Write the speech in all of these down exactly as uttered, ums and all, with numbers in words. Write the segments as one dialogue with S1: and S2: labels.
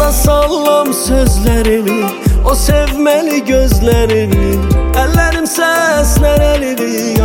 S1: Duysa sallam sözlerini, o sevmeli gözlerini, ellerim sesler elini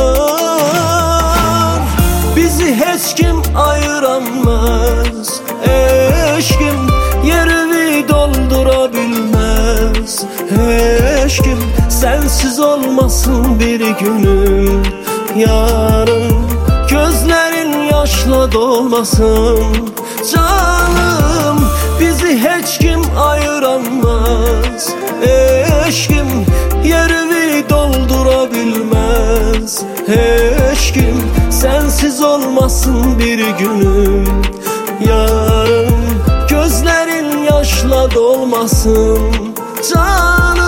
S1: yar. Bizi hiç kim ayıramaz, eşkim yerimi doldurabilmez. Hiç kim sensiz olmasın bir günüm yarın. Gözlerin yaşla dolmasın canım. Bizi hiç kim ayıramaz, eşkim yerimi doldurabilmez. Hiç kim sensiz olmasın bir günüm yarın. Gözlerin yaşla dolmasın canım.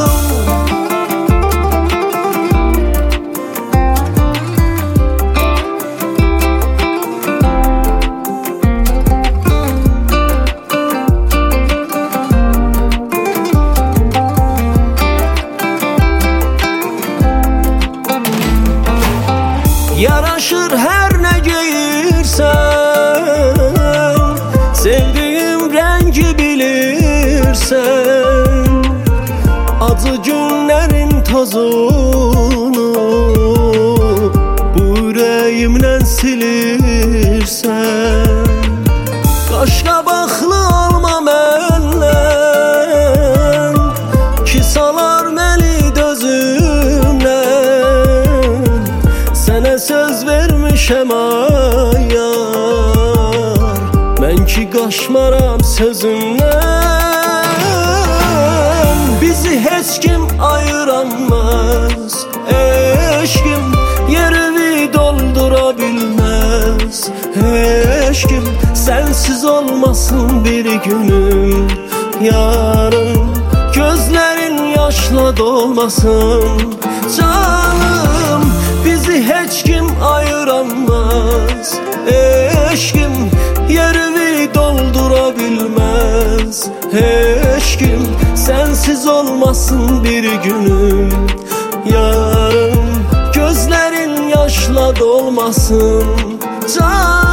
S1: Yaraşır her ne giyirsen, sevdiğim rengi bilirsen. Acı günlerin tozunu bu yüreğimden silirsen. Kaş kabaklı olmam ellen, ki salar məni dözümden. Sənə söz vermişəm ayar, mən ki qaşmaram sözümdən. Bizi heç kim ayıramaz, eşkim yerimi doldurabilmez. Heç kim sensiz olmasın bir günüm yarın. Gözlerin yaşla dolmasın canım. Bizi hiç kim ayıramaz, eşkim yerimi doldurabilmez. Hiç kim sensiz olmasın bir günüm yarın. Gözlerin yaşla dolmasın canım.